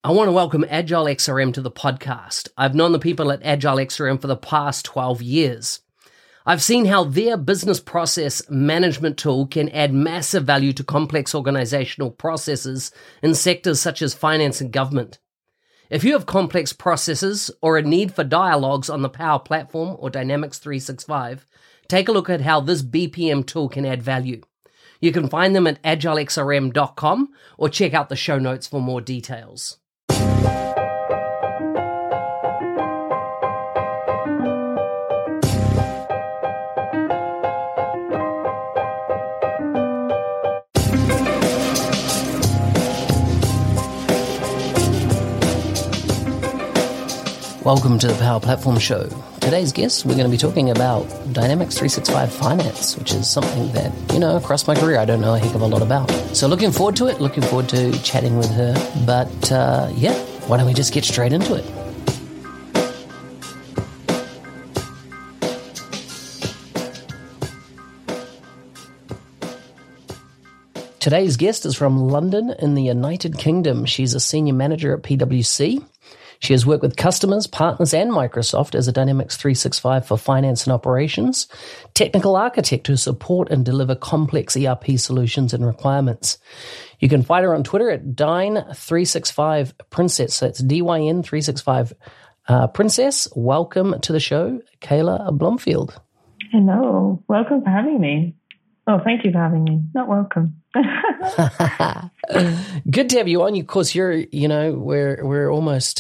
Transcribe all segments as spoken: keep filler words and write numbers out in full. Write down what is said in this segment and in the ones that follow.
I want to welcome Agile X R M to the podcast. I've known the people at Agile X R M for the past twelve years. I've seen how their business process management tool can add massive value to complex organizational processes in sectors such as finance and government. If you have complex processes or a need for dialogues on the Power Platform or Dynamics three sixty-five, take a look at how this B P M tool can add value. You can find them at agile x r m dot com or check out the show notes for more details. Welcome to the Power Platform Show. Today's guest, we're going to be talking about Dynamics three sixty-five Finance, which is something that, you know, across my career, I don't know a heck of a lot about. So looking forward to it, looking forward to chatting with her. But, uh, yeah, why don't we just get straight into it? Today's guest is from London in the United Kingdom. She's a senior manager at P W C. She has worked with customers, partners, and Microsoft as a Dynamics three sixty-five for finance and operations, technical architect to support and deliver complex E R P solutions and requirements. You can find her on Twitter at Dyn three sixty-five Princess. So it's D Y N three sixty-five uh, Princess. Welcome to the show, Kayla Blomfield. Hello. Welcome for having me. Oh, thank you for having me. Not welcome. Good to have you on. Of course, you're, you know, we're we're almost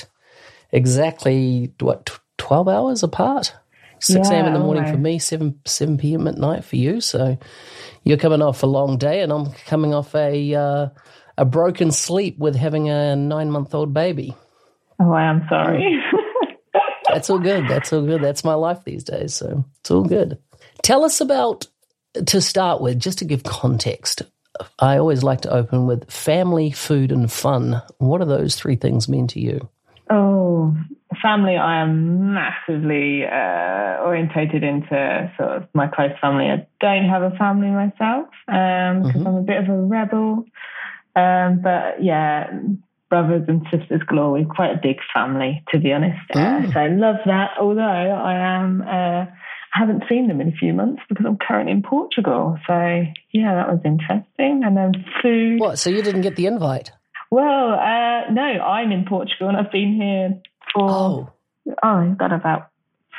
exactly, what, twelve hours apart? six a.m. in the morning okay. for me, seven seven p.m. at night for you. So you're coming off a long day and I'm coming off a uh, a broken sleep with having a nine-month-old baby. Oh, I am sorry. That's all good. That's all good. That's my life these days. So it's all good. Tell us about, to start with, just to give context, I always like to open with family, food, and fun. What do those three things mean to you? Oh, family, I am massively uh, orientated into sort of my close family. I don't have a family myself um, because mm-hmm. I'm a bit of a rebel. Um, but yeah, brothers and sisters galore. We're quite a big family, to be honest. Mm. Uh, so I love that, although I am... Uh, I haven't seen them in a few months because I'm currently in Portugal. So, yeah, that was interesting. And then food. What, so you didn't get the invite? Well, uh, no, I'm in Portugal and I've been here for, oh, oh I've got about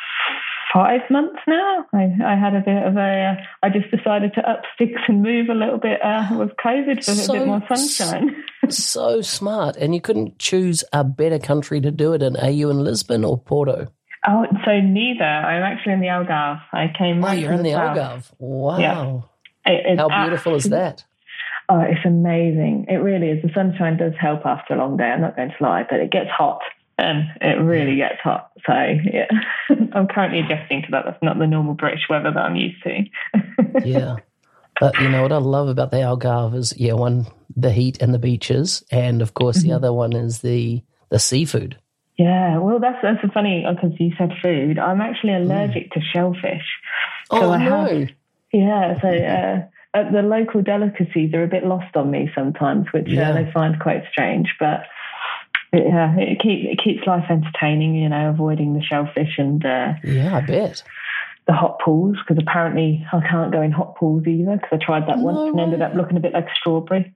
five months now. I, I had a bit of a, uh, I just decided to up sticks and move a little bit uh, with COVID for so, a bit more sunshine. So smart. And you couldn't choose a better country to do it in. Are you in Lisbon or Porto? Oh, so neither. I'm actually in the Algarve. I came right Oh, you're from in the, the Algarve. Wow. Yeah. It, How beautiful is that? Oh, it's amazing. It really is. The sunshine does help after a long day. I'm not going to lie, but it gets hot. And it really gets hot. So, yeah, I'm currently adjusting to that. That's not the normal British weather that I'm used to. Yeah. But you know what I love about the Algarve is, yeah, one, the heat and the beaches. And, of course, mm-hmm. the other one is the the seafood. Yeah, well, that's that's a funny, because you said food. I'm actually allergic mm. to shellfish. So oh, I no. Have, yeah, so uh, uh, the local delicacies are a bit lost on me sometimes, which yeah. uh, they find quite strange. But yeah, it, keep, it keeps life entertaining, you know, avoiding the shellfish and uh, yeah, I bet. the hot pools, because apparently I can't go in hot pools either, because I tried that no once and way. ended up looking a bit like strawberry.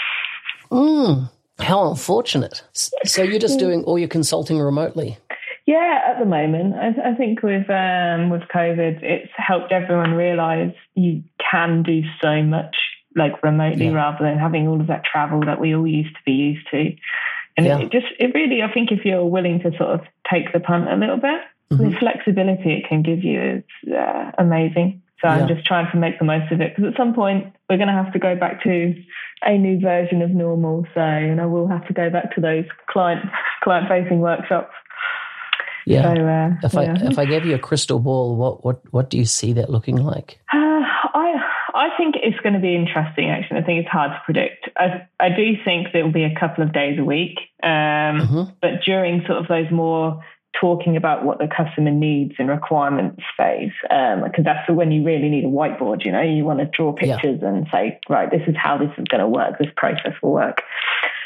Mm. How unfortunate. So you're just doing all your consulting remotely? Yeah, at the moment. I, I think with um, with COVID, it's helped everyone realise you can do so much like remotely yeah. rather than having all of that travel that we all used to be used to. And yeah. it just, it really, I think if you're willing to sort of take the punt a little bit, mm-hmm. the flexibility it can give you is uh, amazing. So yeah. I'm just trying to make the most of it, because at some point we're going to have to go back to a new version of normal. So, and I will have to go back to those client client facing workshops. Yeah. So, uh, if yeah. I if I gave you a crystal ball, what what what do you see that looking like? Uh, I I think it's going to be interesting. Actually, I think it's hard to predict. I I do think there will be a couple of days a week, um, mm-hmm. but during sort of those more talking about what the customer needs and requirements phase, um, because that's when you really need a whiteboard. You know, you want to draw pictures yeah. and say, right, this is how this is going to work. This process will work.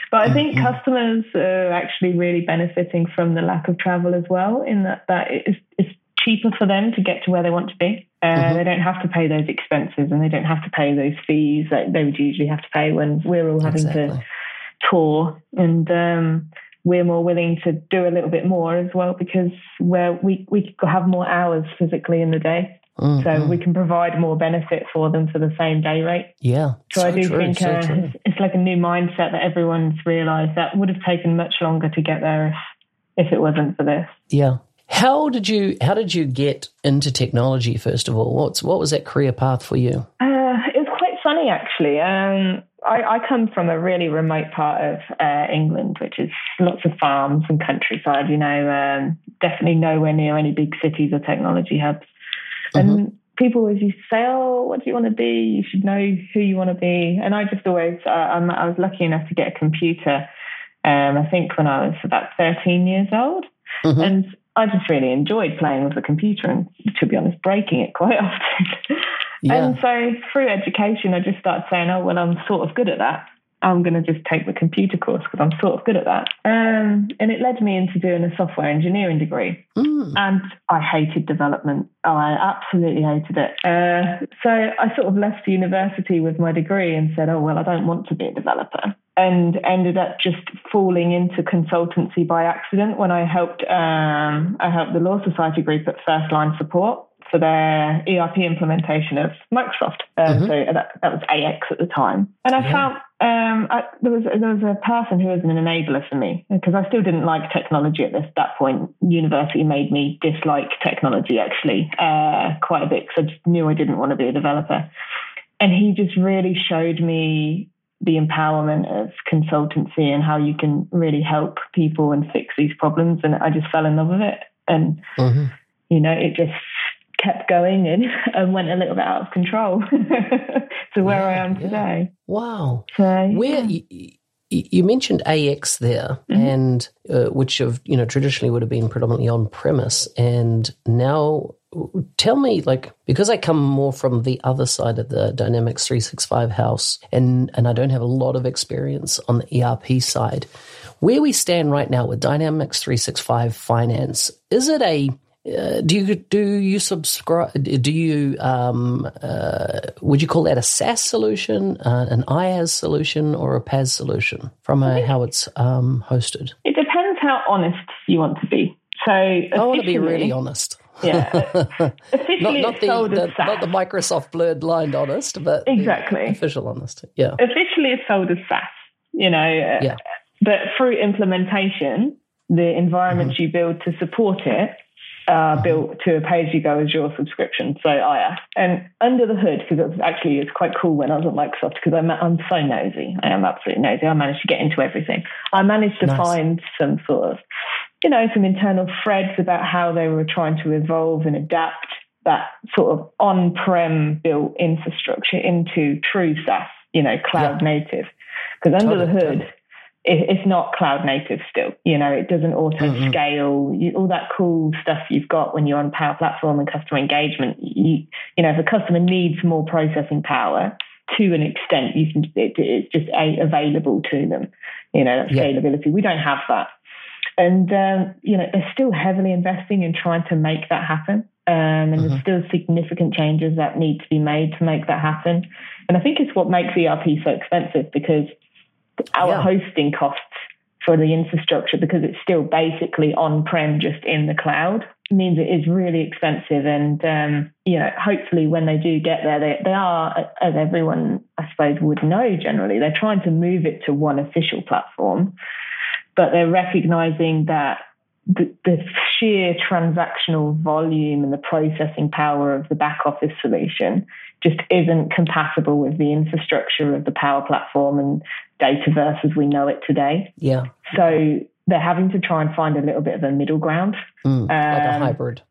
But I think mm-hmm. customers are actually really benefiting from the lack of travel as well, in that, that it's, it's cheaper for them to get to where they want to be. Uh, mm-hmm. They don't have to pay those expenses, and they don't have to pay those fees that they would usually have to pay when we're all having exactly. to tour. And um, we're more willing to do a little bit more as well, because we're, we we have more hours physically in the day. Mm-hmm. So we can provide more benefit for them for the same day rate. Yeah. So, so I do true, think so uh, it's, it's like a new mindset that everyone's realised that would have taken much longer to get there if, if it wasn't for this. Yeah. How did you How did you get into technology? First of all, what's what was that career path for you? Uh, it was quite funny, actually. Um, I, I come from a really remote part of uh, England, which is lots of farms and countryside. You know, um, definitely nowhere near any big cities or technology hubs. And mm-hmm. people always used to say, "Oh, what do you want to be? You should know who you want to be." And I just always, uh, I'm, I was lucky enough to get a computer. Um, I think when I was about thirteen years old, mm-hmm. and I just really enjoyed playing with the computer and, to be honest, breaking it quite often. Yeah. And so through education, I just started saying, oh, well, I'm sort of good at that. I'm going to just take the computer course because I'm sort of good at that. Um, and it led me into doing a software engineering degree. Mm. And I hated development. Oh, I absolutely hated it. Uh, so I sort of left university with my degree and said, oh, well, I don't want to be a developer. And ended up just falling into consultancy by accident when I helped um, I helped the Law Society group at First Line Support for their E R P implementation of Microsoft. Um, mm-hmm. So that, that was A X at the time. And I yeah. found um, I, there was there was a person who was an enabler for me, because I still didn't like technology at this that point. University made me dislike technology actually uh, quite a bit, because I just knew I didn't want to be a developer. And he just really showed me the empowerment of consultancy and how you can really help people and fix these problems. And I just fell in love with it. And, mm-hmm. you know, it just kept going and, and went a little bit out of control to where yeah, I am today. Yeah. Wow. So, where yeah. you, you mentioned A X there, mm-hmm. and uh, which have, you know, traditionally would have been predominantly on premise, and now tell me, like, because I come more from the other side of the Dynamics three sixty-five house, and, and I don't have a lot of experience on the E R P side, where we stand right now with Dynamics three sixty-five Finance, is it a, uh, do you, do you subscribe, do you, um, uh, would you call that a SaaS solution, uh, an IaaS solution, or a PaaS solution from a, how it's um, hosted? It depends how honest you want to be. So I want to be really honest. Yeah, officially not, not it's the, sold the, as SaaS. Not the Microsoft blurred line honest, but exactly official honest. Yeah, officially it's sold as SaaS. You know, yeah. But through implementation, the environments mm-hmm. you build to support it are mm-hmm. built to a pay-as-you-go Azure subscription, so IaaS. And under the hood, because it was actually it's quite cool when I was at Microsoft, because I'm I'm so nosy. I am absolutely nosy. I managed to get into everything. I managed to nice. find some sort of, you know, some internal threads about how they were trying to evolve and adapt that sort of on-prem built infrastructure into true SaaS, you know, cloud yeah. native. Because under totally, the hood, totally. it, it's not cloud native still. You know, it doesn't auto-scale. Mm-hmm. You, all that cool stuff you've got when you're on Power Platform and customer engagement. You, you know, if a customer needs more processing power, to an extent, you can it, it's just a, available to them. You know, that scalability. Yeah. We don't have that. And, um, you know, they're still heavily investing in trying to make that happen. Um, and mm-hmm. there's still significant changes that need to be made to make that happen. And I think it's what makes E R P so expensive, because our yeah. hosting costs for the infrastructure, because it's still basically on-prem, just in the cloud, means it is really expensive. And, um, you know, hopefully when they do get there, they, they are, as everyone, I suppose, would know generally, they're trying to move it to one official platform. But they're recognizing that the, the sheer transactional volume and the processing power of the back office solution just isn't compatible with the infrastructure of the Power Platform and Dataverse as we know it today. Yeah. So they're having to try and find a little bit of a middle ground. Mm, um, like a hybrid.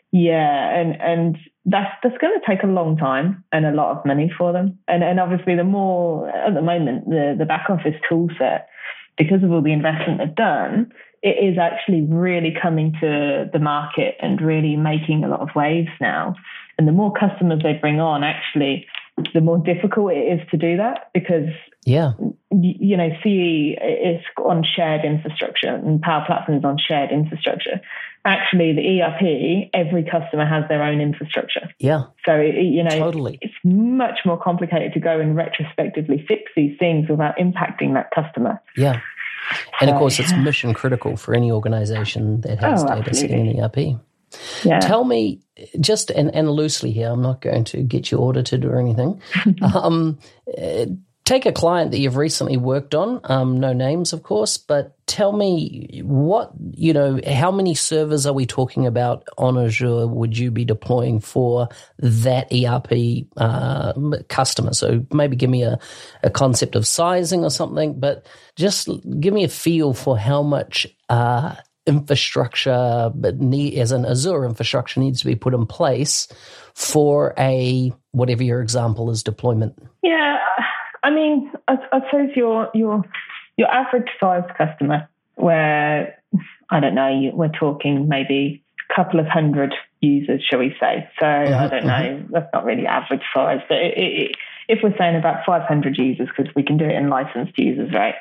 Yeah, and, and that's that's going to take a long time and a lot of money for them. And and obviously the more, at the moment, the, the back office tool set, because of all the investment they've done, it is actually really coming to the market and really making a lot of waves now. And the more customers they bring on, actually, the more difficult it is to do that, because Yeah. You know, C E is on shared infrastructure and Power Platform is on shared infrastructure. Actually, the E R P, every customer has their own infrastructure. Yeah. So, you know, totally. It's much more complicated to go and retrospectively fix these things without impacting that customer. Yeah. And of course, it's mission critical for any organization that has oh, data sitting in E R P. Yeah. Tell me, just and, and loosely here, I'm not going to get you audited or anything. um, uh, take a client that you've recently worked on, um, no names, of course, but tell me what, you know, how many servers are we talking about on Azure would you be deploying for that E R P uh, customer? So maybe give me a, a concept of sizing or something, but just give me a feel for how much uh, infrastructure, but need, as an Azure infrastructure, needs to be put in place for a, whatever your example is, deployment. Yeah. I mean, I, I suppose your your your average size customer, where I don't know, you, we're talking maybe a couple of hundred users, shall we say? So uh-huh, I don't know, uh-huh. That's not really average size, but it, it, if we're saying about five hundred users, because we can do it in licensed users, right?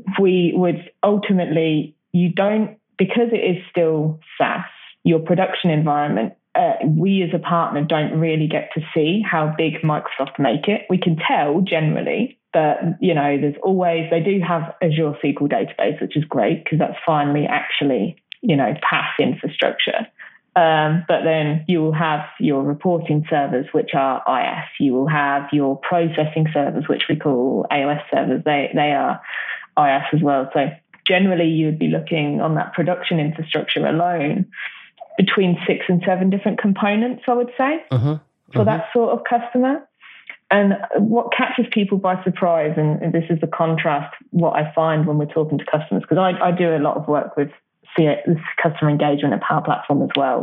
We would ultimately, you don't, because it is still SaaS, your production environment. Uh, we as a partner don't really get to see how big Microsoft make it. We can tell generally, but, you know, there's always, they do have Azure S Q L database, which is great because that's finally actually, you know, PaaS infrastructure. Um, but then you will have your reporting servers, which are I S. You will have your processing servers, which we call A O S servers. They, they are I S as well. So generally you would be looking on that production infrastructure alone between six and seven different components, I would say, uh-huh, for uh-huh. that sort of customer. And what catches people by surprise, and, and this is the contrast, what I find when we're talking to customers, because I, I do a lot of work with customer engagement and Power Platform as well,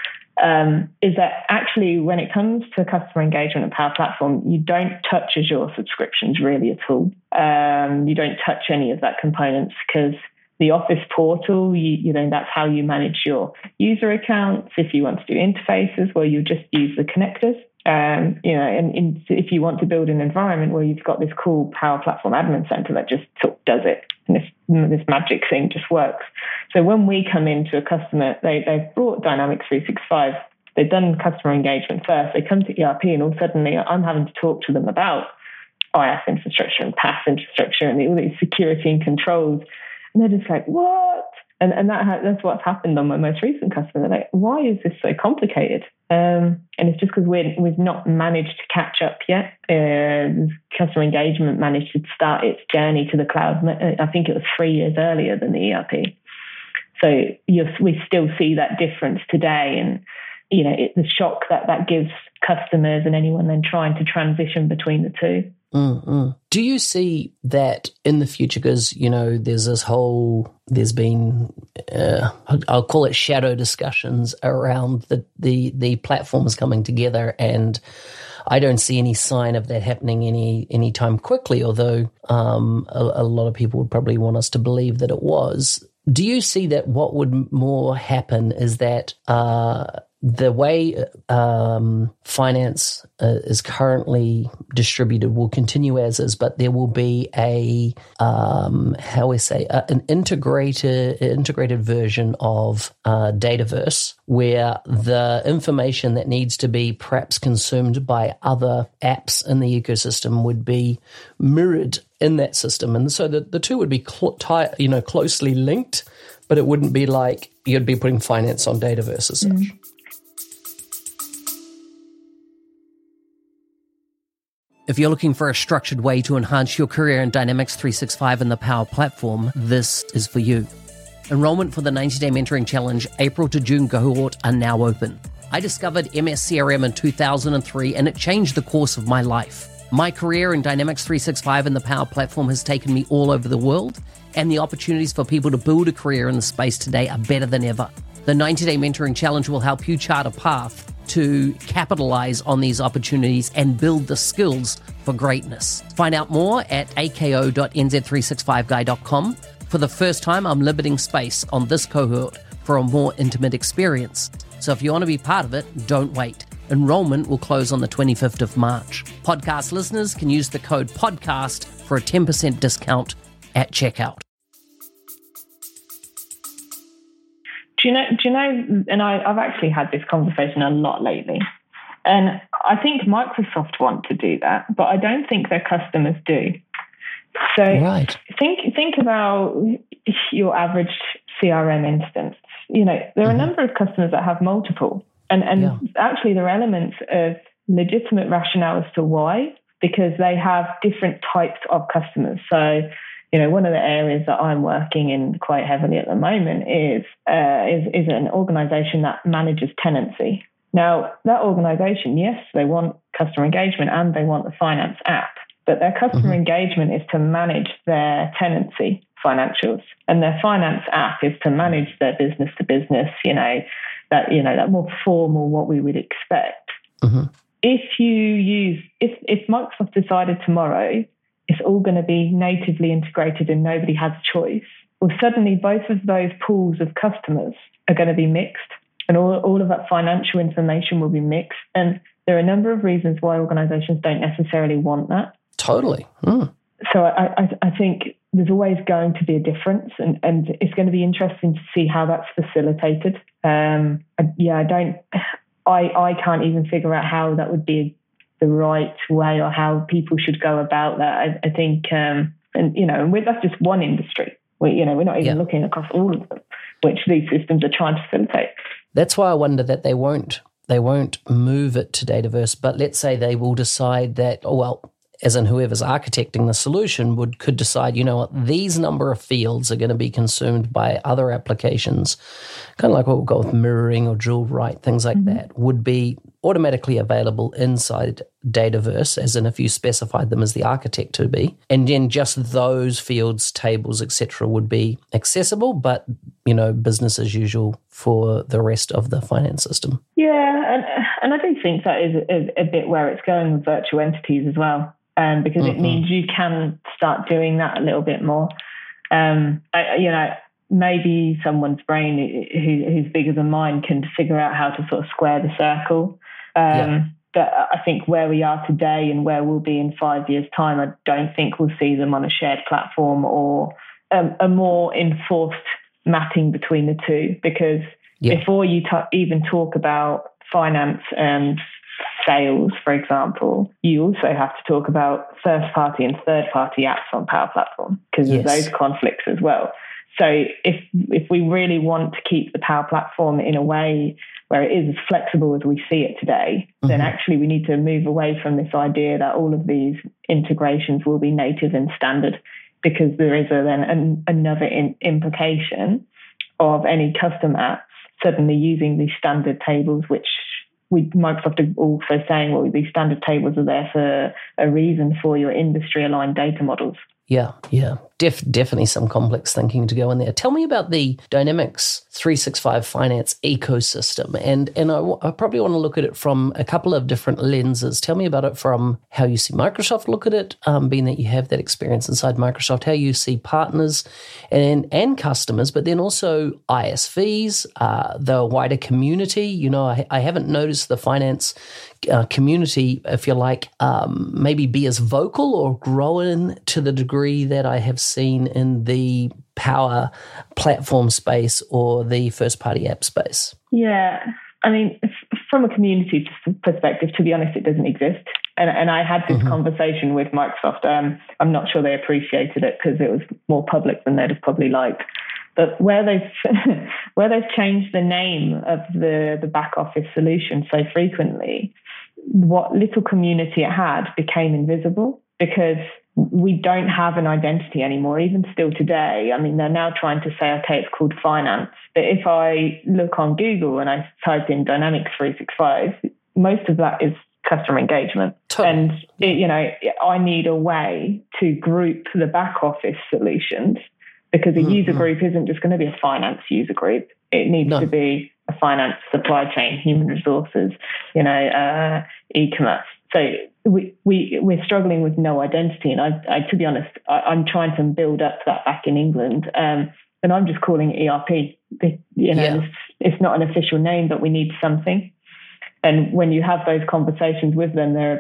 um, is that actually when it comes to customer engagement and Power Platform, you don't touch Azure subscriptions really at all. Um, you don't touch any of that components because the Office portal, you, you know, that's how you manage your user accounts. If you want to do interfaces, well, you just use the connectors. Um, you know, and in, if you want to build an environment where you've got this cool Power Platform Admin Center that just sort of does it, and this, this magic thing just works. So when we come into a customer, they, they've brought Dynamics three sixty-five, they've done customer engagement first, they come to E R P, and all of a sudden I'm having to talk to them about I S infrastructure and PaaS infrastructure and all these security and controls. And they're just like, what? And and that ha- that's what's happened on my most recent customer. They're like, why is this so complicated? Um, and it's just because we're, we've not managed to catch up yet. Uh, customer engagement managed to start its journey to the cloud. I think it was three years earlier than the E R P. So you're, we still see that difference today. And, you know, it, the shock that that gives customers and anyone then trying to transition between the two. Mm-hmm. Do you see that in the future? Because, you know, there's this whole, there's been, uh, I'll call it shadow discussions around the, the, the platforms coming together, and I don't see any sign of that happening any anytime quickly, although um, a, a lot of people would probably want us to believe that it was. Do you see that what would more happen is that uh, the way um, finance uh, is currently distributed will continue as is, but there will be a, um, how we say, uh, an integrated integrated version of uh, Dataverse, where the information that needs to be perhaps consumed by other apps in the ecosystem would be mirrored in that system. And so the, the two would be cl- tie, you know, closely linked, but it wouldn't be like you'd be putting finance on Dataverse as such. Mm. If you're looking for a structured way to enhance your career in Dynamics three sixty-five and the Power Platform, this is for you. Enrollment for the ninety-day Mentoring Challenge April to June cohort are now open. I discovered M S C R M in two thousand three, and it changed the course of my life. My career in Dynamics three sixty-five and the Power Platform has taken me all over the world, and the opportunities for people to build a career in the space today are better than ever. The ninety-day Mentoring Challenge will help you chart a path to capitalize on these opportunities and build the skills for greatness. Find out more at a k o dot n z three sixty-five guy dot com. For the first time, I'm limiting space on this cohort for a more intimate experience. So if you want to be part of it, don't wait. Enrollment will close on the twenty-fifth of March. Podcast listeners can use the code podcast for a ten percent discount at checkout. Do you know, do you know, and I, I've actually had this conversation a lot lately, and I think Microsoft want to do that, but I don't think their customers do. So right. think think about your average C R M instance. You know, there are mm-hmm. a number of customers that have multiple, and, and yeah. actually there are elements of legitimate rationale as to why, because they have different types of customers. So, you know, one of the areas that I'm working in quite heavily at the moment is uh, is, is an organization that manages tenancy. Now, that organization, yes, they want customer engagement and they want the finance app, but their customer mm-hmm. engagement is to manage their tenancy financials, and their finance app is to manage their business to business, you know, that, you know, that more formal, what we would expect. Mm-hmm. If you use, if, if Microsoft decided tomorrow it's all going to be natively integrated and nobody has a choice, well, suddenly both of those pools of customers are going to be mixed, and all, all of that financial information will be mixed. And there are a number of reasons why organizations don't necessarily want that. Totally. Mm. So I, I, I think there's always going to be a difference, and, and it's going to be interesting to see how that's facilitated. Um, I, yeah, I don't, I, I can't even figure out how that would be the right way or how people should go about that. I, I think, um, and you know, and that's just one industry. We, you know, we're not even yeah. looking across all of them, which these systems are trying to facilitate. That's why I wonder that they won't, they won't move it to Dataverse. But let's say they will decide that, oh well, as in whoever's architecting the solution would could decide, you know what, these number of fields are going to be consumed by other applications, kind of like what we'll go with mirroring or dual write, things like mm-hmm. that, would be automatically available inside Dataverse, as in if you specified them as the architect to be, and then just those fields, tables, et cetera, would be accessible, but you know, business as usual for the rest of the finance system. Yeah, and and I do think that is a, a bit where it's going with virtual entities as well. Um, because mm-hmm. it means you can start doing that a little bit more. Um, I, you know, maybe someone's brain who, who's bigger than mine can figure out how to sort of square the circle. Um, yeah. But I think where we are today and where we'll be in five years' time, I don't think we'll see them on a shared platform or um, a more enforced mapping between the two. Because yeah. before you t- even talk about finance and sales, for example, you also have to talk about first-party and third-party apps on Power Platform, because yes. there's those conflicts as well. So if if we really want to keep the Power Platform in a way where it is as flexible as we see it today, mm-hmm. then actually we need to move away from this idea that all of these integrations will be native and standard, because there is a, then an, another in, implication of any custom apps suddenly using these standard tables, which we Microsoft are also saying, well, these standard tables are there for a reason, for your industry-aligned data models. Yeah, yeah. Def, definitely some complex thinking to go in there. Tell me about the Dynamics three sixty-five finance ecosystem. And and I, I probably want to look at it from a couple of different lenses. Tell me about it from how you see Microsoft look at it, um, being that you have that experience inside Microsoft, how you see partners and, and customers, but then also I S Vs, uh, the wider community. You know, I, I haven't noticed the finance uh, community, if you like, um, maybe be as vocal or growing to the degree that I have seen in the Power Platform space or the first-party app space. Yeah, I mean, from a community perspective, to be honest, it doesn't exist. And, and I had this mm-hmm. conversation with Microsoft. Um, I'm not sure they appreciated it because it was more public than they'd have probably liked. But where they've where they've changed the name of the, the back office solution so frequently, what little community it had became invisible, because we don't have an identity anymore, even still today. I mean, they're now trying to say, okay, it's called finance. But if I look on Google and I type in Dynamics three sixty-five, most of that is customer engagement. Totally. And, it, you know, I need a way to group the back office solutions, because a mm-hmm. user group isn't just going to be a finance user group. It needs no. to be a finance, supply chain, human resources, you know, uh, e-commerce. So we, we, we're struggling with no identity. And I, I to be honest, I, I'm trying to build up that back in England. Um, and I'm just calling it E R P. The, you know, yeah. it's, it's not an official name, but we need something. And when you have those conversations with them, they're a bit,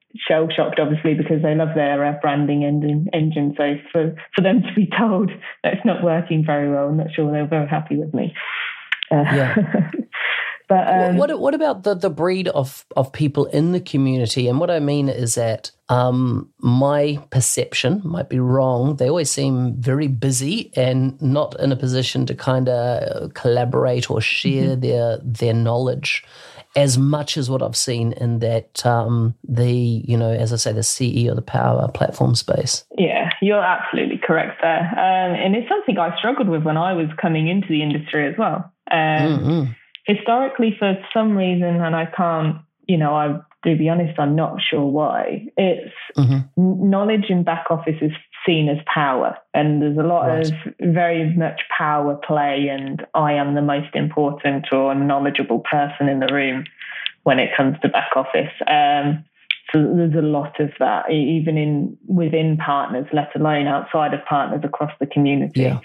shell shocked, obviously, because they love their uh, branding engine. engine. So for, for them to be told that it's not working very well, I'm not sure they were very happy with me. Uh, yeah. But um, what what about the, the breed of, of people in the community? And what I mean is that um, my perception might be wrong. They always seem very busy and not in a position to kind of collaborate or share mm-hmm. their their knowledge as much as what I've seen in that um, the, you know, as I say, the C E or the power platform space. Yeah, you're absolutely correct there. Um, and it's something I struggled with when I was coming into the industry as well. Um, mm-hmm. Historically, for some reason, and I can't, you know, I to be honest, I'm not sure why, it's mm-hmm. knowledge in back office is seen as power. And there's a lot right. of very much power play, and I am the most important or knowledgeable person in the room when it comes to back office. Um, so there's a lot of that, even in within partners, let alone outside of partners across the community. Yeah.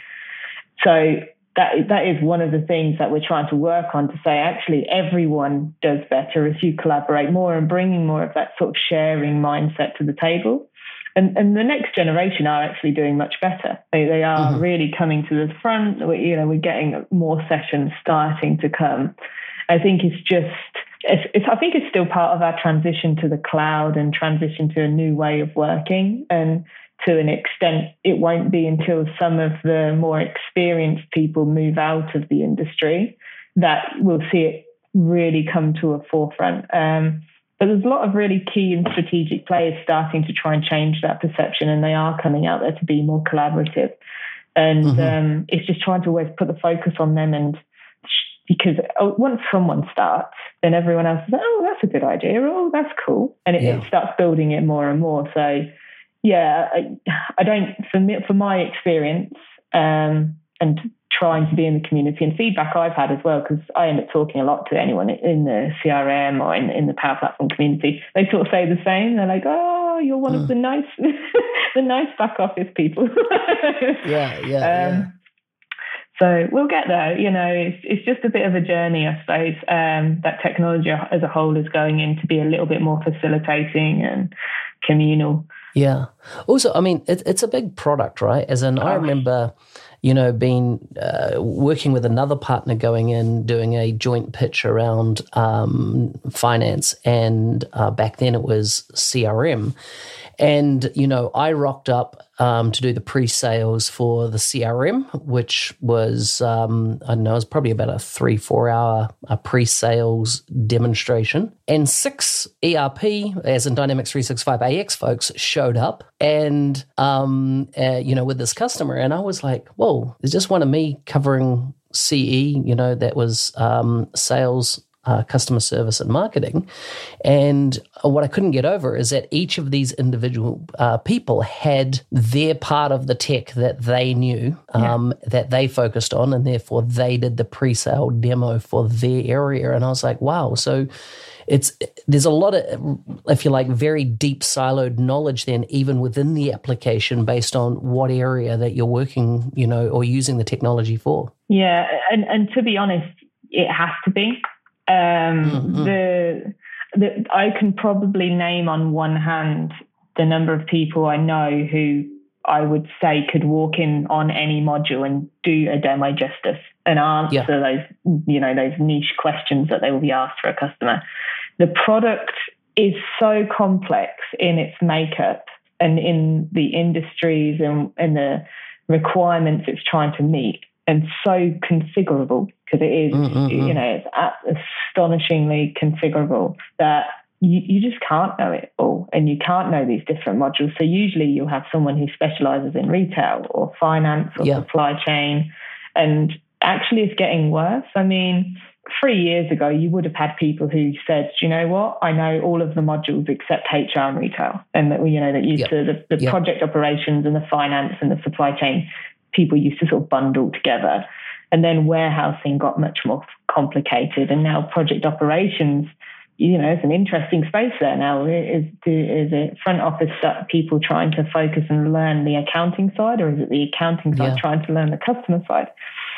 So That that is one of the things that we're trying to work on, to say actually everyone does better if you collaborate more and bringing more of that sort of sharing mindset to the table. And and the next generation are actually doing much better. They they are mm-hmm. really coming to the front. We, you know, we're getting more sessions starting to come. I think it's just it's, it's I think it's still part of our transition to the cloud and transition to a new way of working. And to an extent, it won't be until some of the more experienced people move out of the industry that we'll see it really come to a forefront. Um, but there's a lot of really key and strategic players starting to try and change that perception, and they are coming out there to be more collaborative. And mm-hmm. um, it's just trying to always put the focus on them, and because once someone starts, then everyone else is like, oh, that's a good idea, oh, that's cool. And it, yeah. it starts building it more and more. So yeah, I, I don't, for me, for my experience um, and trying to be in the community and feedback I've had as well, because I end up talking a lot to anyone in the C R M or in, in the Power Platform community, they sort of say the same. They're like, oh, you're one mm. of the nice, the nice back office people. yeah, yeah, um, yeah. So we'll get there. You know, it's, it's just a bit of a journey, I suppose, um, that technology as a whole is going in to be a little bit more facilitating and communal. Yeah. Also, I mean, it, it's a big product, right? As in, oh. I remember, you know, being uh, working with another partner, going in, doing a joint pitch around um, finance, and uh, back then it was C R M. And, you know, I rocked up um, to do the pre-sales for the C R M, which was, um, I don't know, it was probably about a three, four hour uh, pre-sales demonstration. And six E R P, as in Dynamics three sixty-five A X folks, showed up and, um, uh, you know, with this customer. And I was like, whoa, it's just one of me covering C E, you know, that was um, sales, Uh, customer service and marketing. And what I couldn't get over is that each of these individual uh, people had their part of the tech that they knew, um, yeah. that they focused on, and therefore they did the pre-sale demo for their area. And I was like, wow. So it's there's a lot of, if you like, very deep siloed knowledge then, even within the application, based on what area that you're working, you know, or using the technology for. Yeah. And, and to be honest, it has to be. Um, mm-hmm. the, the I can probably name on one hand the number of people I know who I would say could walk in on any module and do a demo justice and answer yeah. those, you know, those niche questions that they will be asked for a customer. The product is so complex in its makeup and in the industries and, and the requirements it's trying to meet, and so configurable, because it is, mm-hmm. you know, it's astonishingly configurable that you, you just can't know it all, and you can't know these different modules. So usually you'll have someone who specializes in retail or finance or yeah. supply chain, and actually it's getting worse. I mean, three years ago, you would have had people who said, do you know what, I know all of the modules except H R and retail, and that, you know, that used yep. to the, the yep. project operations and the finance and the supply chain, people used to sort of bundle together. And then warehousing got much more complicated. And now project operations, you know, it's an interesting space there now. Is, is it front office people trying to focus and learn the accounting side, or is it the accounting side yeah. trying to learn the customer side?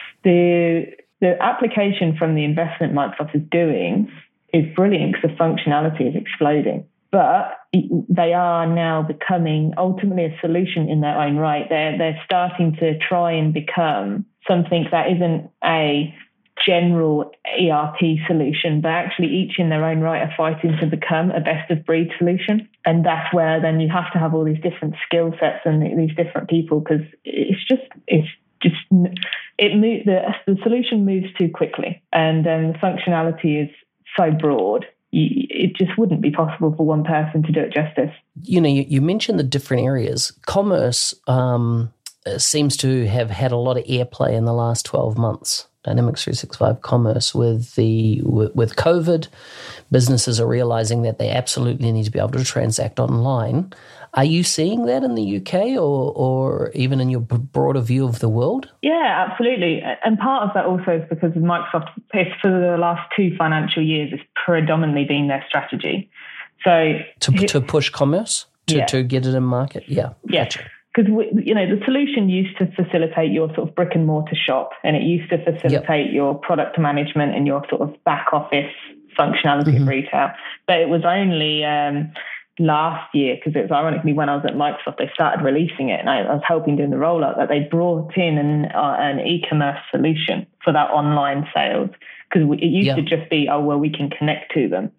The the application from the investment Microsoft is doing is brilliant because the functionality is exploding. but they are now becoming ultimately a solution in their own right. They're, they're starting to try and become something that isn't a general E R P solution, but actually each in their own right are fighting to become a best of breed solution. And that's where then you have to have all these different skill sets and these different people, because it's just, it's just, it move, the, the solution moves too quickly, and um, the functionality is so broad. It just wouldn't be possible for one person to do it justice. You know, you, you mentioned the different areas. Commerce um, seems to have had a lot of airplay in the last twelve months. Dynamics three sixty-five Commerce, with the with, with COVID, businesses are realizing that they absolutely need to be able to transact online. Are you seeing that in the U K or or even in your broader view of the world? Yeah, absolutely. And part of that also is because of Microsoft, for the last two financial years, it's predominantly been their strategy. So to to push commerce, to, yeah. to get it in market? Yeah. Yeah. Gotcha. Because, you know, the solution used to facilitate your sort of brick and mortar shop, and it used to facilitate yep. your product management and your sort of back office functionality mm-hmm. of retail. But it was only um, last year, because it was ironically when I was at Microsoft, they started releasing it, and I, I was helping doing the rollout, that they brought in an, uh, an e-commerce solution for that online sales. Because it used yep. to just be, oh, well, we can connect to them.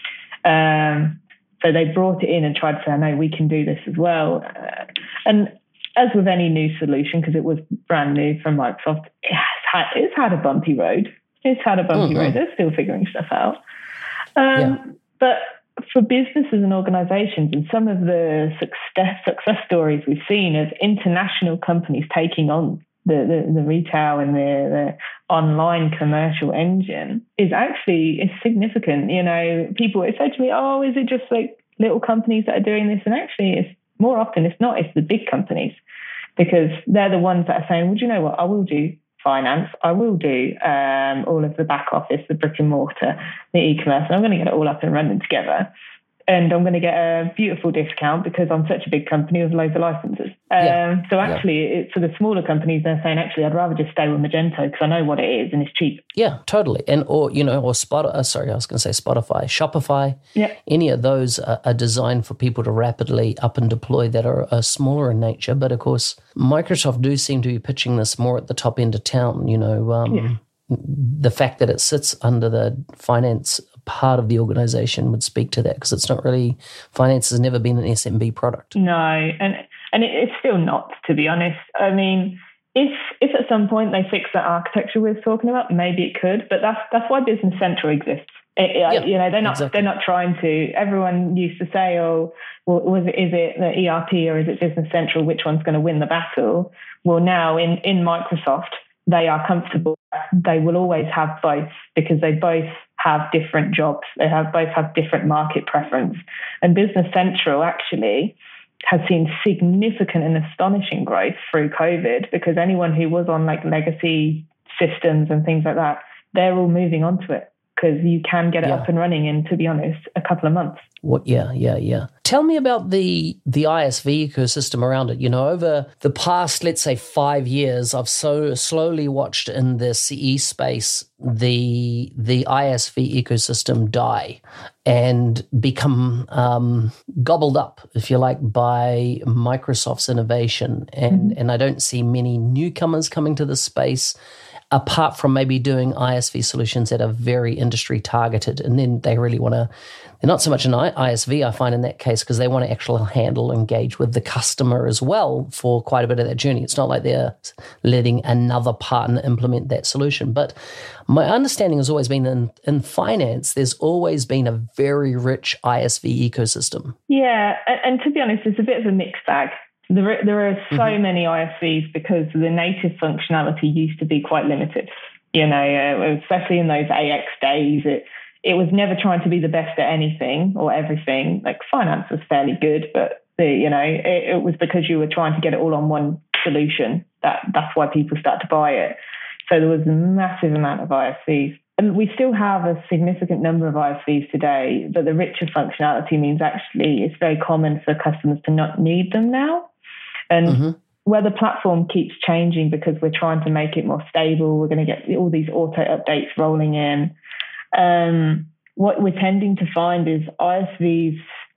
Um, so they brought it in and tried to say, no, we can do this as well. Uh, and as with any new solution, because it was brand new from Microsoft, it has had, it's had a bumpy road. It's had a bumpy mm-hmm. road. They're still figuring stuff out. Um, yeah. But for businesses and organizations, and some of the success success stories we've seen of international companies taking on the, the, the retail and the, the online commercial engine is actually is significant. You know, people say to me, oh, is it just like little companies that are doing this? And actually, it's more often it's not. It's the big companies, because they're the ones that are saying, well, do you know what? I will do finance. I will do um, all of the back office, the brick and mortar, the e-commerce, and I'm going to get it all up and running together. And I'm going to get a beautiful discount because I'm such a big company with loads of licenses. Um, yeah. So actually, yeah. it, for the smaller companies, they're saying, actually, I'd rather just stay with Magento because I know what it is and it's cheap. Yeah, totally. And or you know, or Spot. Uh, sorry, I was going to say Spotify, Shopify. Yeah. Any of those are, are designed for people to rapidly up and deploy that are, are smaller in nature. But of course, Microsoft do seem to be pitching this more at the top end of town. You know, um, yeah. the fact that it sits under the finance part of the organization would speak to that, because it's not really, finance has never been an S M B product. No, and and it, it's still not, to be honest. I mean, if if at some point they fix that architecture we were talking about, maybe it could, but that's that's why Business Central exists. It, yeah, you know, they're not exactly. they're not trying to. Everyone used to say, oh, well, was it, is it the E R P or is it Business Central? Which one's going to win the battle? Well, now in in Microsoft, they are comfortable. They will always have both, because they both have different jobs. They have both have different market preference. And Business Central actually has seen significant and astonishing growth through COVID, because anyone who was on like legacy systems and things like that, they're all moving onto it, because you can get it yeah. up and running in, to be honest, a couple of months. What? Yeah, yeah, yeah. Tell me about the the I S V ecosystem around it. You know, over the past, let's say, five years, I've so slowly watched in the C E space the the I S V ecosystem die and become um, gobbled up, if you like, by Microsoft's innovation. And mm-hmm. and I don't see many newcomers coming to the space, apart from maybe doing I S V solutions that are very industry targeted. And then they really want to, they're not so much an I S V, I find in that case, because they want to actually handle, engage with the customer as well for quite a bit of that journey. It's not like they're letting another partner implement that solution. But my understanding has always been in, in finance, there's always been a very rich I S V ecosystem. Yeah, and, and to be honest, it's a bit of a mixed bag. There, there are so mm-hmm. many I S Vs because the native functionality used to be quite limited. You know, uh, especially in those A X days, it it was never trying to be the best at anything or everything. Like finance was fairly good, but the, you know, it, it was because you were trying to get it all on one solution that that's why people started to buy it. So there was a massive amount of I S Vs. And we still have a significant number of I S Vs today, but the richer functionality means actually it's very common for customers to not need them now. And mm-hmm. where the platform keeps changing because we're trying to make it more stable, we're going to get all these auto updates rolling in. Um, what we're tending to find is I S Vs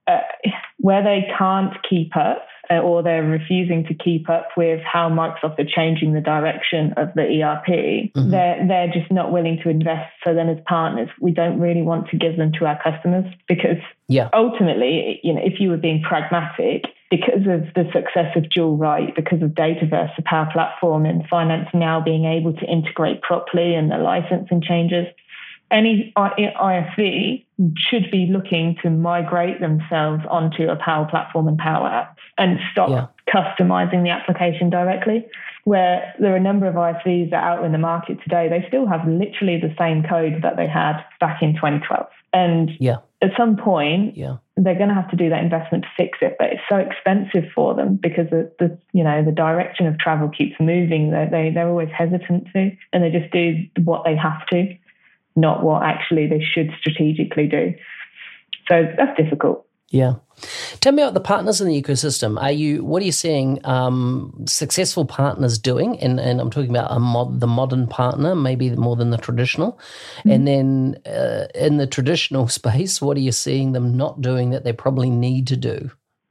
uh, where they can't keep up uh, or they're refusing to keep up with how Microsoft are changing the direction of the E R P, mm-hmm. they're, they're just not willing to invest. So then as partners, we don't really want to give them to our customers because yeah. ultimately, you know, if you were being pragmatic, because of the success of Dual Write, because of Dataverse, the Power Platform, and finance now being able to integrate properly and the licensing changes, any I S V should be looking to migrate themselves onto a Power Platform and Power Apps and stop yeah. customizing the application directly. Where there are a number of I S Vs that are out in the market today, they still have literally the same code that they had back in twenty twelve. And yeah. at some point, yeah. they're going to have to do that investment to fix it, but it's so expensive for them because the, the you know the direction of travel keeps moving. They, they they're always hesitant to, and they just do what they have to, not what actually they should strategically do. So that's difficult. Yeah. Tell me about the partners in the ecosystem. Are you, what are you seeing um, successful partners doing? And, and I'm talking about a mod, the modern partner, maybe more than the traditional. Mm-hmm. And then uh, in the traditional space, what are you seeing them not doing that they probably need to do?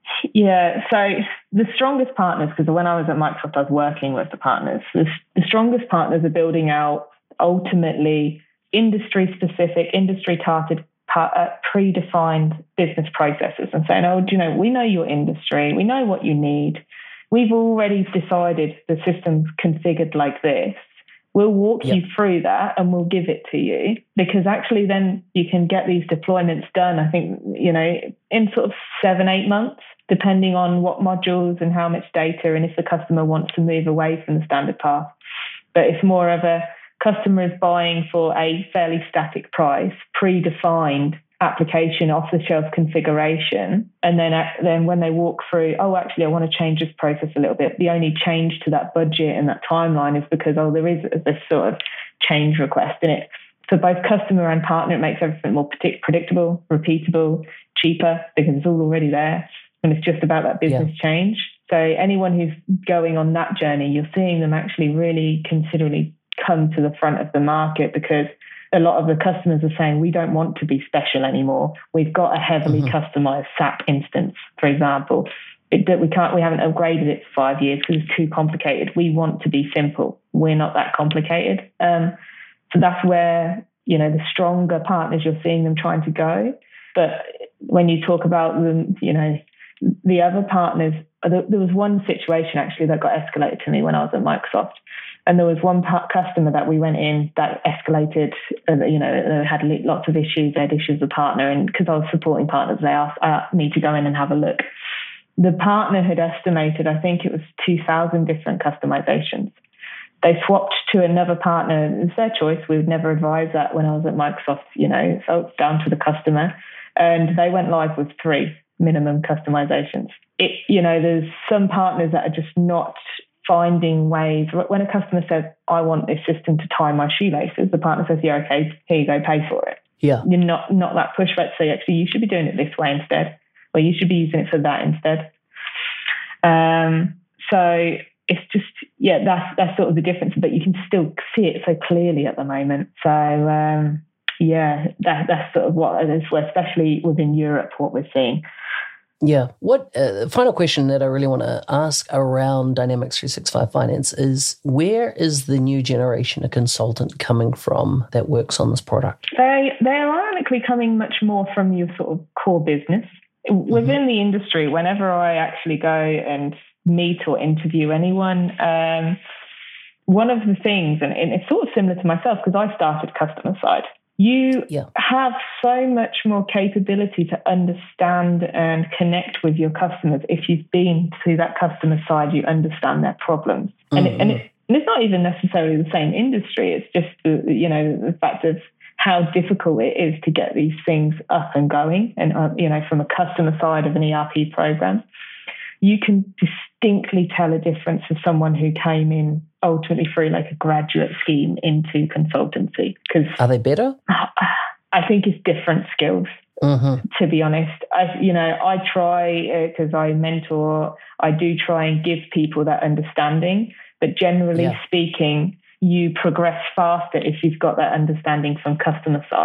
Yeah, so the strongest partners, because when I was at Microsoft, I was working with the partners. The, the strongest partners are building out ultimately industry-specific, industry-targeted Uh, predefined business processes and saying, oh, do you know, we know your industry, we know what you need, we've already decided the system's configured like this, we'll walk yep. you through that and we'll give it to you, because actually then you can get these deployments done, I think, you know, in sort of seven, eight months, depending on what modules and how much data and if the customer wants to move away from the standard path. But it's more of a customer is buying for a fairly static price, predefined application, off-the-shelf configuration, and then then when they walk through, oh, actually, I want to change this process a little bit. The only change to that budget and that timeline is because, oh, there is this sort of change request in it. For both customer and partner, it makes everything more predictable, repeatable, cheaper, because it's all already there, and it's just about that business yeah. change. So anyone who's going on that journey, you're seeing them actually really considerably come to the front of the market, because a lot of the customers are saying, we don't want to be special anymore. We've got a heavily mm-hmm. customized S A P instance, for example, it, that we can't, we haven't upgraded it for five years because it's too complicated. We want to be simple. We're not that complicated. Um, so that's where, you know, the stronger partners, you're seeing them trying to go. But when you talk about the, you know, the other partners, there was one situation actually that got escalated to me when I was at Microsoft. And there was one part customer that we went in that escalated, uh, you know, they had lots of issues, they had issues with the partner. And because I was supporting partners, they asked uh, me to go in and have a look. The partner had estimated, I think it was two thousand different customizations. They swapped to another partner. It's their choice. We would never advise that when I was at Microsoft, you know, so it's down to the customer. And they went live with three minimum customizations. It, you know, there's some partners that are just not finding ways. When a customer says, I want this system to tie my shoelaces, the partner says, yeah, okay, here you go, pay for it. Yeah. You're not, not that pushback to say, actually, you should be doing it this way instead, or you should be using it for that instead. Um, so it's just, yeah, that's that's sort of the difference, but you can still see it so clearly at the moment. So, um, yeah, that, that's sort of what it is, especially within Europe, what we're seeing. Yeah. What uh, final question that I really want to ask around Dynamics three sixty-five Finance is, where is the new generation of consultant coming from that works on this product? They they are ironically coming much more from your sort of core business. Within mm-hmm. the industry, whenever I actually go and meet or interview anyone, um, one of the things, and, and it's sort of similar to myself because I started customer side, you yeah. have so much more capability to understand and connect with your customers. If you've been to that customer side, you understand their problems. Mm-hmm. And, it, and, it, and it's not even necessarily the same industry. It's just, the, you know, the fact of how difficult it is to get these things up and going. And, uh, you know, from a customer side of an E R P program, you can distinctly tell a difference for someone who came in ultimately through like a graduate scheme into consultancy. Because are they better? I think it's different skills. Mm-hmm. To be honest, I, you know, I try because uh, I mentor. I do try and give people that understanding, but generally yeah. speaking, you progress faster if you've got that understanding from customer side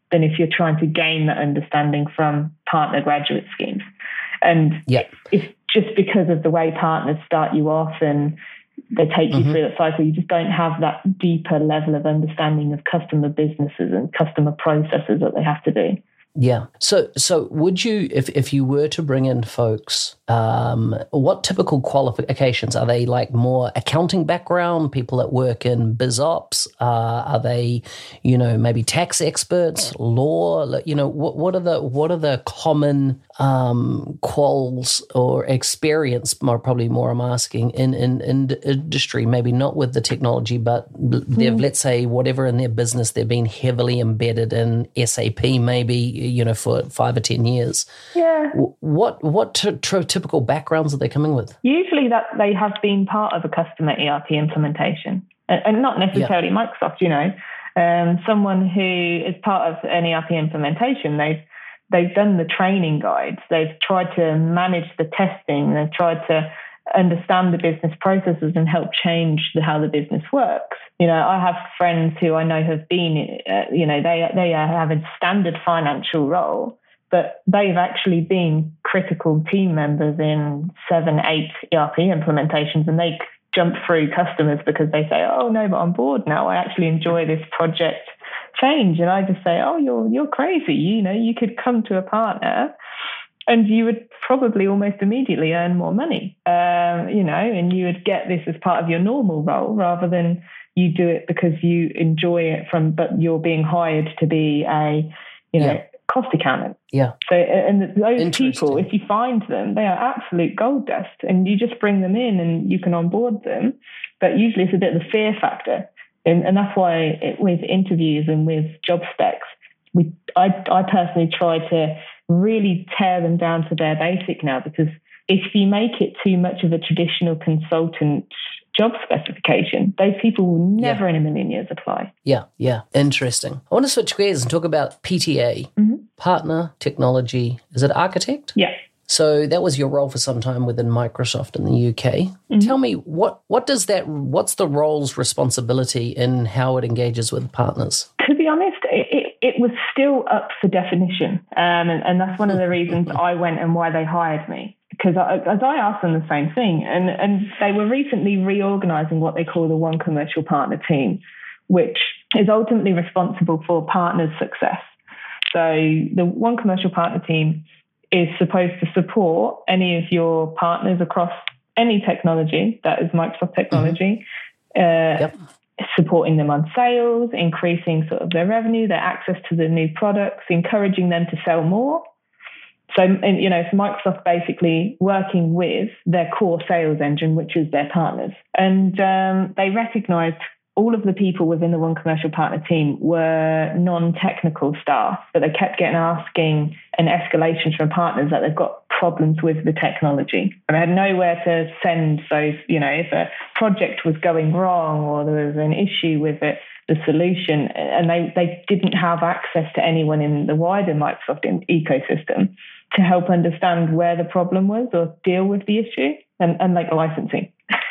than if you're trying to gain that understanding from partner graduate schemes. And yep. it's just because of the way partners start you off and they take you mm-hmm. through that cycle, you just don't have that deeper level of understanding of customer businesses and customer processes that they have to do. Yeah. So, so would you, if, if you were to bring in folks, um, what typical qualifications are they? Like more accounting background, people that work in biz ops? Uh, are they, you know, maybe tax experts, law? You know, what what are the what are the common um, quals or experience? More probably more. I'm asking in, in in industry, maybe not with the technology, but they've mm. let's say whatever in their business they've been heavily embedded in S A P, maybe. You know, for five or ten years. Yeah. What what t- t- typical backgrounds are they coming with? Usually that they have been part of a customer E R P implementation, and, and not necessarily yeah. Microsoft. You know, um, someone who is part of an E R P implementation, they've they've done the training guides, they've tried to manage the testing, they've tried to understand the business processes and help change the, how the business works. You know, I have friends who I know have been, uh, you know, they they have a standard financial role, but they've actually been critical team members in seven, eight E R P implementations, and they jump through customers because they say, "Oh no, but I'm bored now. I actually enjoy this project change." And I just say, "Oh, you're you're crazy. You know, you could come to a partner and you would probably almost immediately earn more money, um, you know, and you would get this as part of your normal role rather than you do it because you enjoy it from, but you're being hired to be a, you know, yeah. cost accountant." Yeah. So, and those people, if you find them, they are absolute gold dust, and you just bring them in and you can onboard them. But usually it's a bit of the fear factor. And, and that's why it, with interviews and with job specs, we, I, I personally try to really tear them down to their basic now, because if you make it too much of a traditional consultant job specification, those people will never yeah. in a million years apply. Yeah, yeah. Interesting. I want to switch gears and talk about P T A, mm-hmm. Partner Technology. Is it Architect? Yeah. So that was your role for some time within Microsoft in the U K. Mm-hmm. Tell me, what what does that, what's the role's responsibility in how it engages with partners? To be honest, it, it, it was still up for definition. Um, and, and that's one of the reasons I went and why they hired me. Because I, as I asked them the same thing, and, and they were recently reorganizing what they call the One Commercial Partner team, which is ultimately responsible for partners' success. So the One Commercial Partner team is supposed to support any of your partners across any technology, that is Microsoft technology, mm-hmm. uh, yep. supporting them on sales, increasing sort of their revenue, their access to the new products, encouraging them to sell more. So, and, you know, it's Microsoft basically working with their core sales engine, which is their partners. And um, they recognized all of the people within the One Commercial Partner team were non-technical staff, but they kept getting asking and escalations from partners that they've got problems with the technology. And they had nowhere to send those, you know, if a project was going wrong or there was an issue with it, the solution, and they, they didn't have access to anyone in the wider Microsoft ecosystem to help understand where the problem was or deal with the issue, and, and like licensing.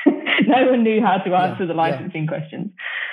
No one knew how to answer yeah, the licensing yeah. questions.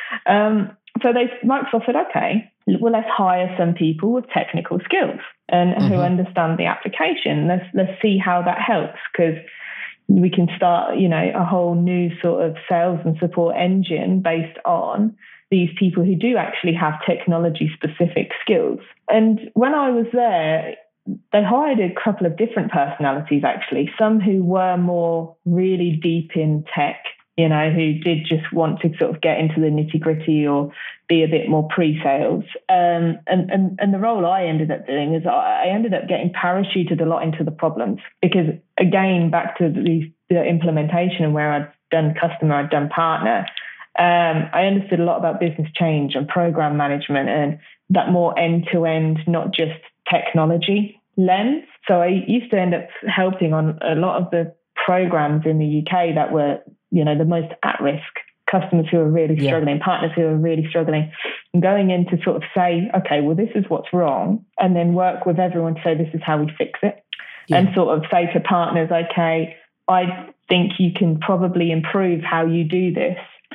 Um, so they Microsoft said, okay, well, let's hire some people with technical skills and mm-hmm. who understand the application. Let's let's see how that helps, because we can start, you know, a whole new sort of sales and support engine based on these people who do actually have technology specific skills. And when I was there, they hired a couple of different personalities, actually, some who were more really deep in tech, you know, who did just want to sort of get into the nitty gritty or be a bit more pre-sales. Um, and, and, and the role I ended up doing is I ended up getting parachuted a lot into the problems, because again, back to the, the implementation and where I'd done customer, I'd done partner, um, I understood a lot about business change and program management and that more end-to-end, not just technology lens. So I used to end up helping on a lot of the programs in the U K that were, you know, the most at risk, customers who are really yeah. struggling, partners who are really struggling, and going in to sort of say, okay, well, this is what's wrong, and then work with everyone to say, this is how we fix it. Yeah. And sort of say to partners, okay, I think you can probably improve how you do this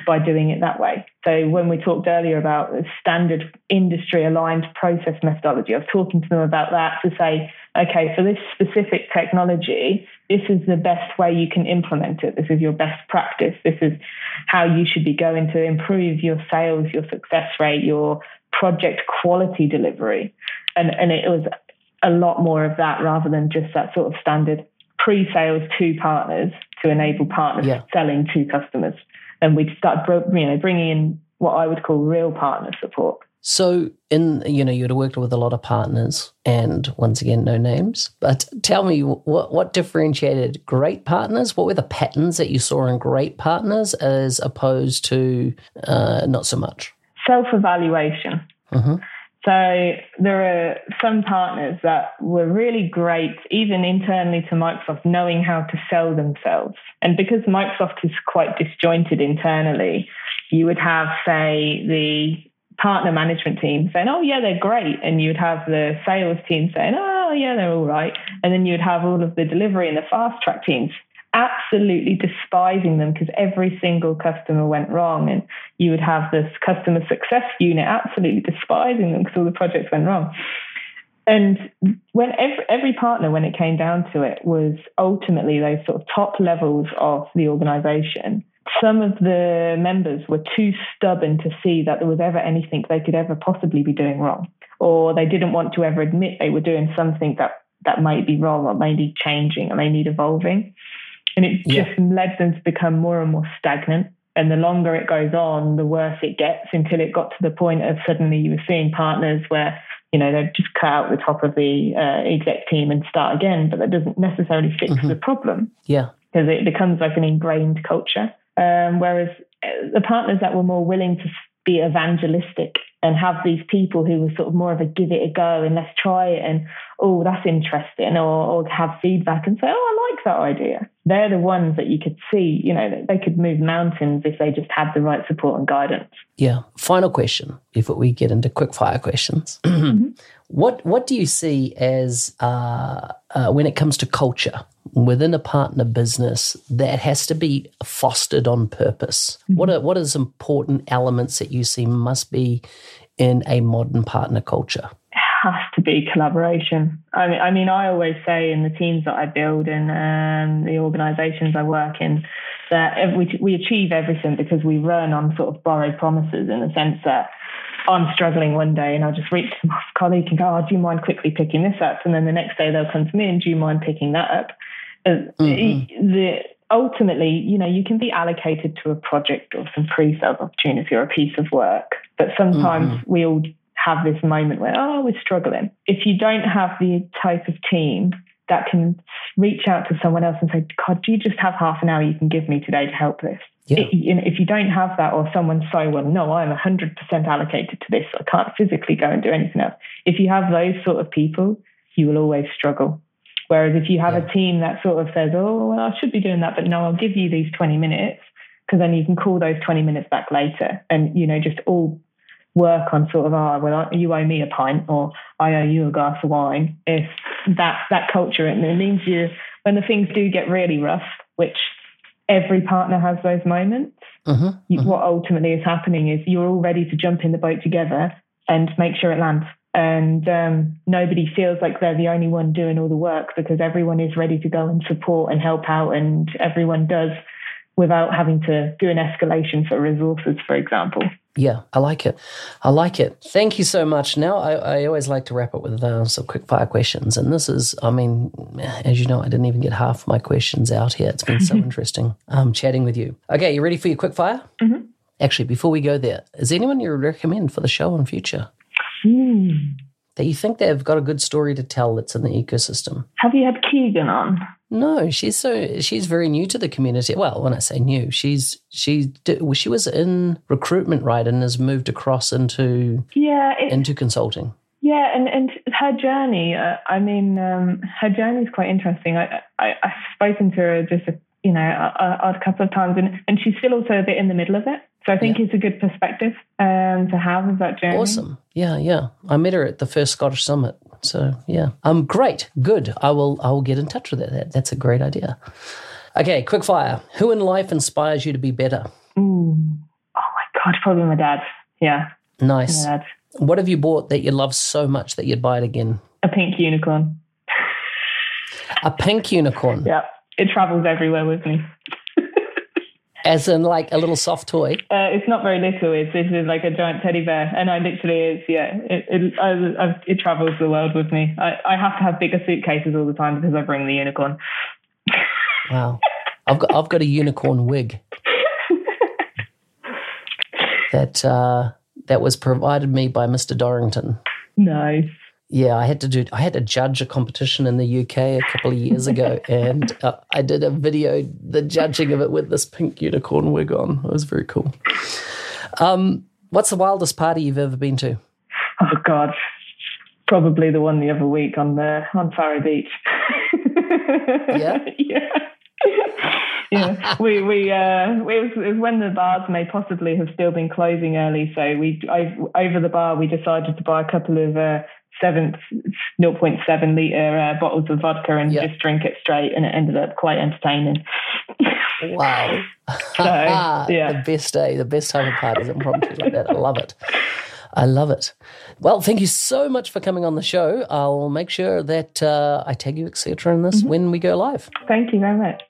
by doing it that way. So when we talked earlier about the standard industry aligned process methodology, I was talking to them about that to say, okay, for this specific technology, this is the best way you can implement it. This is your best practice. This is how you should be going to improve your sales, your success rate, your project quality delivery. And, and it was a lot more of that rather than just that sort of standard pre-sales to partners to enable partners yeah. selling to customers. And we'd start, you know, bringing in what I would call real partner support. So, in you know, you'd have worked with a lot of partners, and once again, no names. But tell me, what what differentiated great partners? What were the patterns that you saw in great partners as opposed to uh, not so much? Self-evaluation. Mm-hmm. So there are some partners that were really great, even internally to Microsoft, knowing how to sell themselves. And because Microsoft is quite disjointed internally, you would have, say, the partner management team saying, oh, yeah, they're great. And you'd have the sales team saying, oh, yeah, they're all right. And then you'd have all of the delivery and the fast track teams absolutely despising them because every single customer went wrong. And you would have this customer success unit absolutely despising them because all the projects went wrong. And when every, every partner, when it came down to it, was ultimately those sort of top levels of the organization. Some of the members were too stubborn to see that there was ever anything they could ever possibly be doing wrong, or they didn't want to ever admit they were doing something that, that might be wrong or may need changing or may need evolving. And it yeah. just led them to become more and more stagnant. And the longer it goes on, the worse it gets, until it got to the point of suddenly you were seeing partners where, you know, they'd just cut out the top of the uh, exec team and start again, but that doesn't necessarily fix mm-hmm. the problem. Yeah. Because it becomes like an ingrained culture. Um, whereas the partners that were more willing to be evangelistic and have these people who were sort of more of a give it a go and let's try it and, oh, that's interesting, or, or have feedback and say, oh, I like that idea. They're the ones that you could see, you know, that they could move mountains if they just had the right support and guidance. Yeah. Final question before we get into quick fire questions. Mm-hmm. What what do you see as uh, uh, when it comes to culture within a partner business that has to be fostered on purpose? Mm-hmm. What are what is important elements that you see must be in a modern partner culture? Has to be collaboration. I mean, I mean, I always say in the teams that I build and um, the organisations I work in that we we achieve everything because we run on sort of borrowed promises, in the sense that I'm struggling one day and I'll just reach to my colleague and go, oh, do you mind quickly picking this up? And then the next day they'll come to me and do you mind picking that up? Uh, mm-hmm. the, ultimately, you know, you can be allocated to a project or some pre-sales opportunity or a piece of work, but sometimes mm-hmm. we all have this moment where, oh, we're struggling. If you don't have the type of team that can reach out to someone else and say, God, do you just have half an hour you can give me today to help this? Yeah. It, you know, if you don't have that, or someone so, well, no, I'm one hundred percent allocated to this, I can't physically go and do anything else. If you have those sort of people, you will always struggle. Whereas if you have yeah. a team that sort of says, oh, well, I should be doing that, but no, I'll give you these twenty minutes, because then you can call those twenty minutes back later and, you know, just all work on sort of, oh, well, you owe me a pint or I owe you a glass of wine. If that that culture, it means you, when the things do get really rough, which every partner has those moments, uh-huh, you, uh-huh. what ultimately is happening is you're all ready to jump in the boat together and make sure it lands. And um, nobody feels like they're the only one doing all the work, because everyone is ready to go and support and help out, and everyone does without having to do an escalation for resources, for example. Yeah, I like it. I like it. Thank you so much. Now, I, I always like to wrap up with uh, some quick fire questions. And this is, I mean, as you know, I didn't even get half my questions out here. It's been so interesting um, chatting with you. Okay, you ready for your quick fire? Mm-hmm. Actually, before we go there, is there anyone you would recommend for the show in future? Mm. That you think they've got a good story to tell that's in the ecosystem? Have you had Keegan on? No, she's so she's very new to the community. Well, when I say new, she's she she was in recruitment, right, and has moved across into yeah it, into consulting. Yeah, and, and her journey. Uh, I mean, um, her journey is quite interesting. I, I I've spoken to her just a, you know a, a couple of times, and, and she's still also a bit in the middle of it. So I think yeah. it's a good perspective um, to have of that journey. Awesome. Yeah, yeah. I met her at the first Scottish Summit. So yeah, um, great, good. I will, I will get in touch with her. That, that's a great idea. Okay, quick fire. Who in life inspires you to be better? Ooh, God, probably my dad. Yeah. Nice. My dad. What have you bought that you love so much that you'd buy it again? A pink unicorn. A pink unicorn? Yeah. It travels everywhere with me. As in like a little soft toy? Uh, it's not very little. It's, it's like a giant teddy bear. And I literally is, yeah. It it, I, I, it travels the world with me. I, I have to have bigger suitcases all the time because I bring the unicorn. Wow. I've got I've got a unicorn wig that uh, that was provided me by Mister Dorrington. Nice. Yeah, I had to do. I had to judge a competition in the U K a couple of years ago, and uh, I did a video, the judging of it with this pink unicorn wig on. It was very cool. Um, what's the wildest party you've ever been to? Oh God, probably the one the other week on the on Farrow Beach. Yeah, yeah. Yeah, we we uh, it was, it was when the bars may possibly have still been closing early. So we I, over the bar we decided to buy a couple of uh, seven zero point seven liter uh, bottles of vodka and yep. just drink it straight, and it ended up quite entertaining. Wow, so, yeah, the best day, the best time of parties and properties like that. I love it. I love it. Well, thank you so much for coming on the show. I'll make sure that uh, I tag you, et cetera, in this mm-hmm. when we go live. Thank you very much.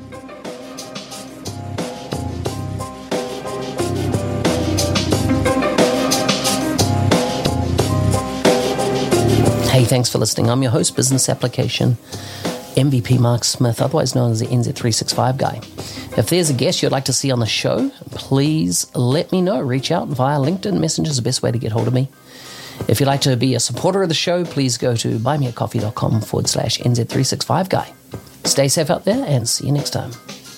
Hey, thanks for listening. I'm your host, Business Application M V P Mark Smith, otherwise known as the N Z three sixty-five guy. If there's a guest you'd like to see on the show, please let me know. Reach out via LinkedIn Messenger is the best way to get hold of me. If you'd like to be a supporter of the show, please go to buymeacoffee.com forward slash NZ365 guy. Stay safe out there and see you next time.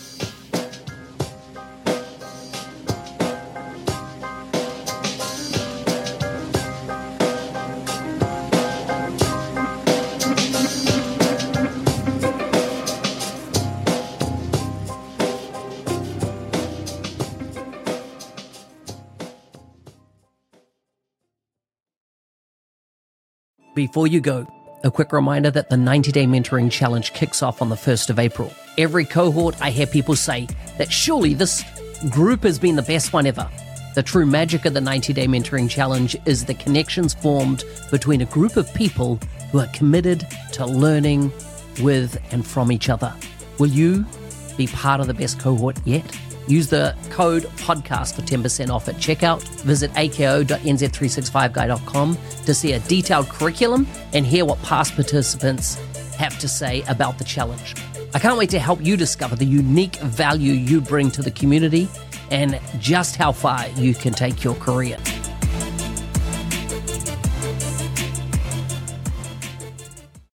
Before you go, a quick reminder that the ninety-day Mentoring Challenge kicks off on the first of April. Every cohort, I hear people say that surely this group has been the best one ever. The true magic of the ninety-day Mentoring Challenge is the connections formed between a group of people who are committed to learning with and from each other. Will you be part of the best cohort yet? Use the code podcast for ten percent off at checkout. Visit a k o dot n z three sixty-five guy dot com to see a detailed curriculum and hear what past participants have to say about the challenge. I can't wait to help you discover the unique value you bring to the community and just how far you can take your career.